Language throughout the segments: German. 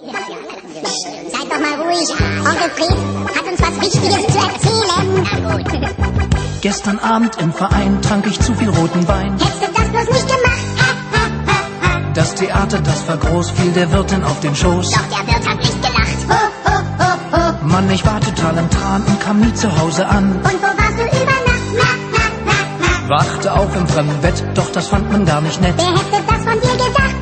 Seid doch mal ruhig. Onkel Fred hat uns was Wichtiges zu erzählen. Na gut. Gestern Abend im Verein trank ich zu viel roten Wein. Hättest du das bloß nicht gemacht? Das Theater, das war groß, fiel der Wirtin auf den Schoß. Doch der Wirt hat nicht gelacht. Mann, ich war total im Tran und kam nie zu Hause an. Und wo warst du über Nacht? Wachte auf im fremden Bett, doch das fand man gar nicht nett. Wer hätte das von dir gedacht?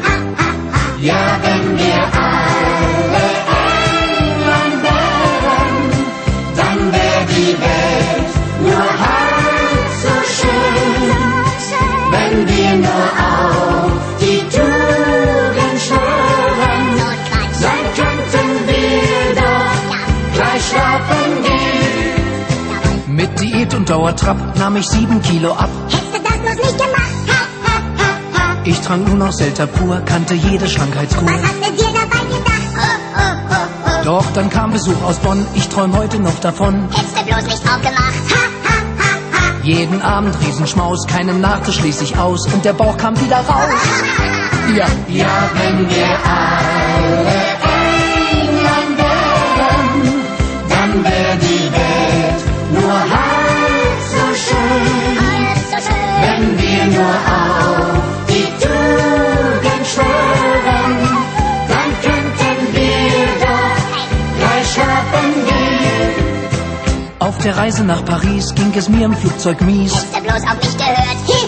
Ja, wenn wir alle England wären, dann wär die Welt nur halb so schön. Wenn wir nur auf die Tugend schwören, dann könnten wir doch gleich schlafen gehen. Mit Diät und Dauertrab nahm ich 7 Kilo ab. Hättest du das bloß nicht gemacht? Ich trank nur noch Selter pur, kannte jede Schrankheitskur. Was hast du dir dabei gedacht? Doch dann kam Besuch aus Bonn, ich träum heute noch davon. Hättest du bloß nicht aufgemacht? Jeden Abend Riesenschmaus, keinen Nachtisch ließ ich aus und der Bauch kam wieder raus. Ja, ja, wenn wir alle England wären, dann wär die Welt nur halb so schön. Wenn wir nur auf die Tugend schwören, dann könnten wir doch gleich schlafen gehen. Auf der Reise nach Paris ging es mir im Flugzeug mies. Hättest du bloß auf mich gehört?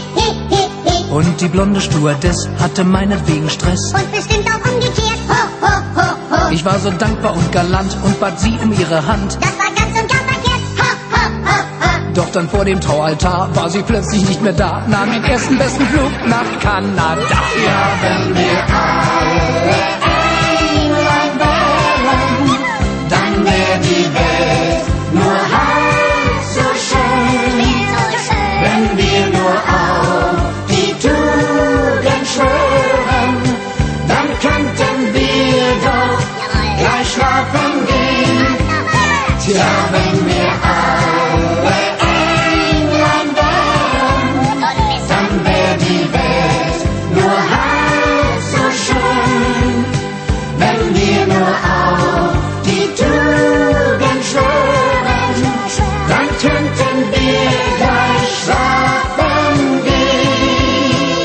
Und die blonde Stewardess hatte meinetwegen Stress. Und bestimmt auch umgekehrt. Ich war so dankbar und galant und bat sie um ihre Hand. Das war ganz und gar verkehrt. Doch dann vor dem Traualtar war sie plötzlich nicht mehr da. Nahm den ersten besten Flug nach Kanada. Ja, wenn wir alle England wären, dann wär die Welt nur halb so schön. Wenn wir nur auf die Tugend schwören, dann könnten wir doch gleich schlafen gehen. Tja, wenn wir alle England wären, dann wär die Welt nur halb so schön. Wenn wir nur auf die Tugend schwören, dann könnten wir gleich schlafen gehen.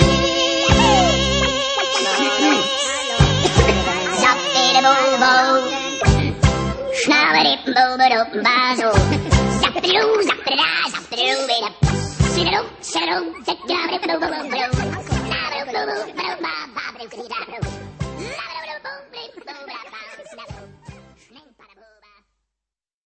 Schnabberdippen,